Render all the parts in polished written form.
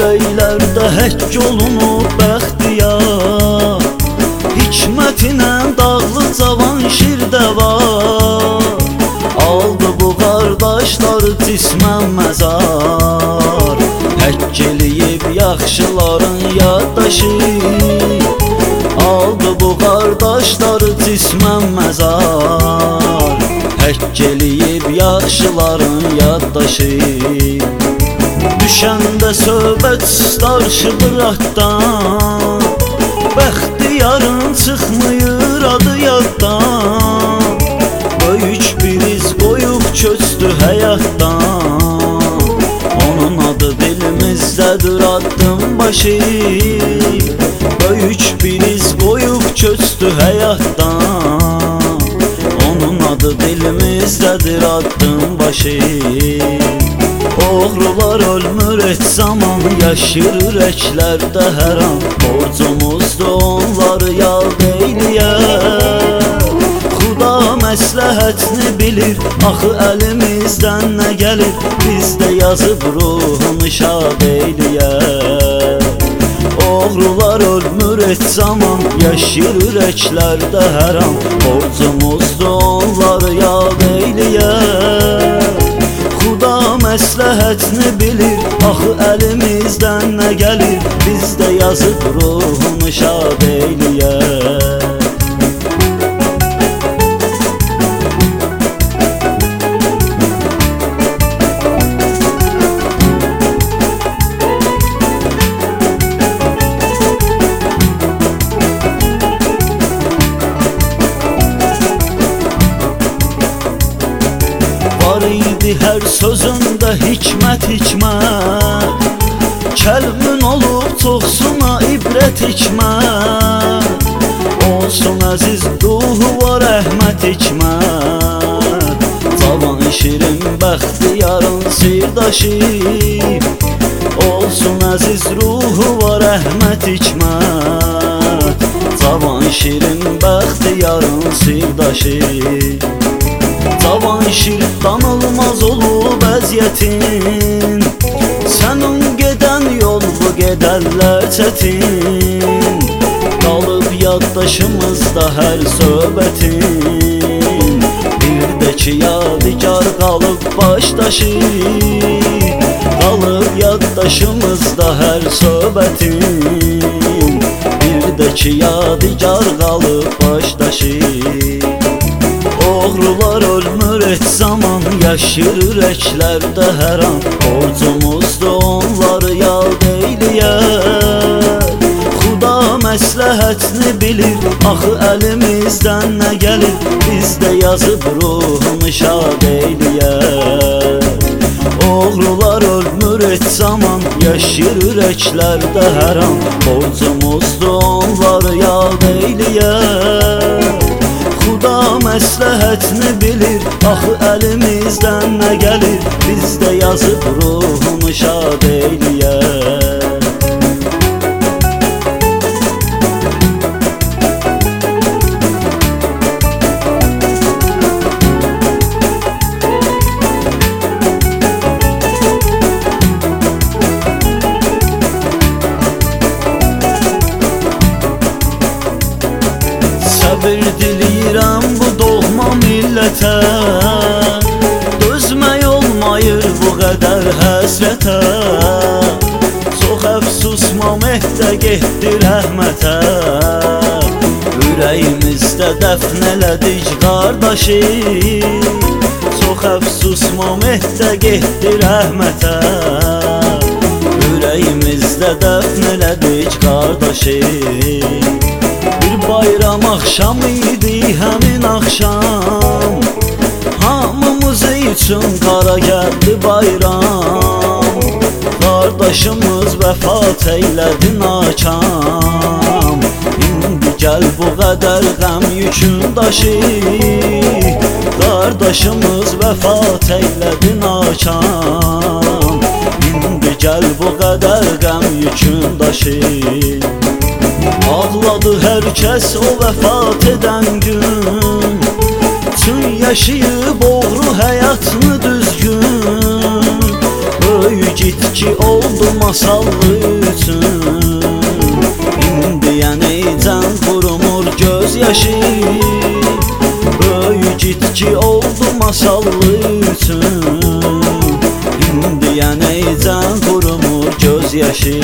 ürəklərdə həkk olunub bəxtiyar. Hikmətinə dağlı cavan şirdə var, aldı bu qardaşları cismən məzar. Həkk eləyib yaxşıların yaddaşı, aldı bu qardaşları cismən məzar. Həkk eləyib yaxşıların yaddaşı. Düşəndə söhbət starşıdır atdan, bəxtiyarın çıxmıyır adı yaddan. Böyük bir iz qoyub köçdü həyatdan, onun adı dilimizdədir addım başı. Böyük bir iz qoyub köçdü həyatdan, onun adı dilimizdədir addım başı. Oğrular ölmür et zaman, yaşır ürəklərdə hər an. Borcumuzdur onları yad eyləyər. Xuda məsləhətini bilir, axı əlimizdən nə gəlir. Bizdə yazıb ruhunu şad eyləyər. Oğrular ölmür et zaman, yaşır ürəklərdə hər an. Borcumuzdur onları yad eyləyər. Xuda məsləhətini bilir, axı əlimizdən nə gəlir. Bizdə yazıb ruhunu şad eyləyər. Var idi hər sözündə hikmət hikmət, kəlmin olub çoxsuna ibrət hikmət. Olsun əziz ruhu var rəhmət hikmət, cavan şirin bəxtiyarın sirdaşı. Olsun əziz ruhu var rəhmət hikmət, cavan şirin bəxtiyarın sirdaşı. Cavan şir danılmaz olub əziyyətin, sənin gedən yol bu gedərlər çətin. Qalıb yaddaşımızda hər söhbətin, bir də ki yadigar qalıb başdaşı. Qalıb yaddaşımızda hər söhbətin, bir də ki yadigar qalıb başdaşı. Oğrular ölmür et zaman, yaşır ürəklərdə hər an. Borcumuzdur onları yad eyləyər. Xuda məsləhətini bilir, axı əlimizdən nə gəlir. Bizdə yazıb ruhunu şad eyləyər. Oğrular ölmür et zaman, yaşır ürəklərdə hər an. Borcumuzdur onları yad eyləyər. Xuda məsləhətini bilir, axı əlimizdən nə gəlir. Bizdə yazıb ruhunu şad eyləyər. Səbir diləyirəm bu doğma millətə, dözmək olmayır bu qədər həsrətə. Çox əfsusma Mehdə getdi rəhmətə, ürəyimizdə dəfn elədik qardaşı. Çox əfsusma Mehdə getdi rəhmətə, ürəyimizdə dəfn elədik qardaşı. Bir bayram axşam idi həmin axşam, hamımız üçün qara gəldi bayram. Qardaşımız vəfat eylədi nakam, indi gəl bu qədər qəm yükün daşı. Qardaşımız vəfat eylədi nakam, indi gəl bu qədər qəm yükün daşı. Ağladı hər kəs o vəfat edən gün, çün yaşayıb oğru həyatını düzgün. Böyük it ki oldu masallı üçün. İndiyəni can qurumur göz yaşı, böyük ki oldu masallı üçün. İndiyəni can qurumur göz yaşı.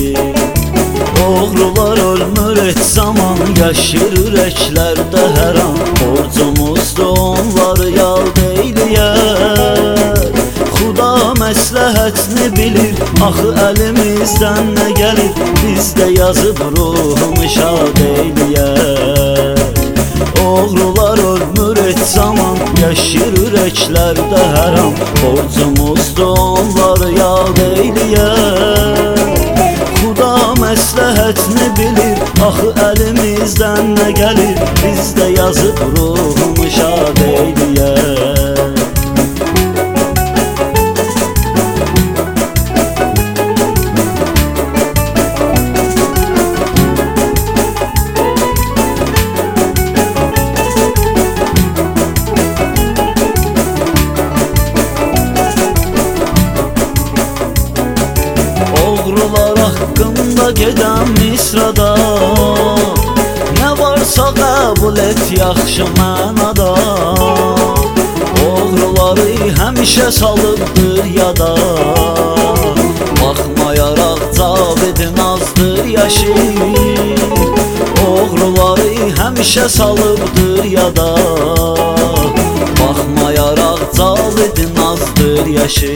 Oğrular ölmür et zaman, yaşır ürəklərdə hər an. Borcumuzdur onları yad eyləyər. Xuda məsləhətini bilir, axı əlimizdən nə gəlir, bizdə yazıb ruhumu şad eyləyər. Oğrular ölmür et zaman, yaşır ürəklərdə hər an. Borcumuzdur onları yad eyləyər. Xuda məsləhətini bilir, axı əlimizdən nə gəlir, bizdə yazıb ruhumu şad eyləyər. Oğrular haqqında gedən misrada, nə varsa qəbul et yaxşı mənada. Oğruları həmişə salıbdır yada, baxmayaraq Cavidin azdır yaşı. Oğruları həmişə salıbdır yada, baxmayaraq Cavidin azdır yaşı.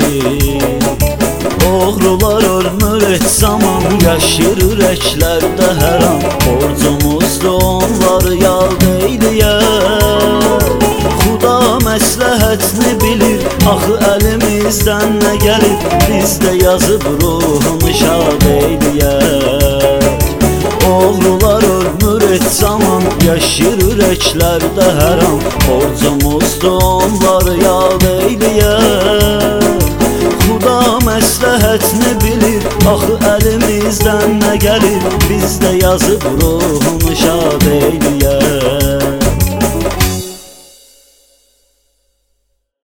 Oğrular ölmür et zaman, yaşır ürəklərdə hər an. Borcumuzdur onları yad eyləyər. Xuda məsləhətini bilir, axı əlimizdən nə gəlir, bizdə yazıb ruhumu şad eyləyər. Oğrular ölmür et zaman, yaşır ürəklərdə hər an. Borcumuzdur onları yad eyləyər. Xuda məsləhətini bilir, axı əlimizdən nə gəlir, bizdə yazıb ruhumu şad eyləyər.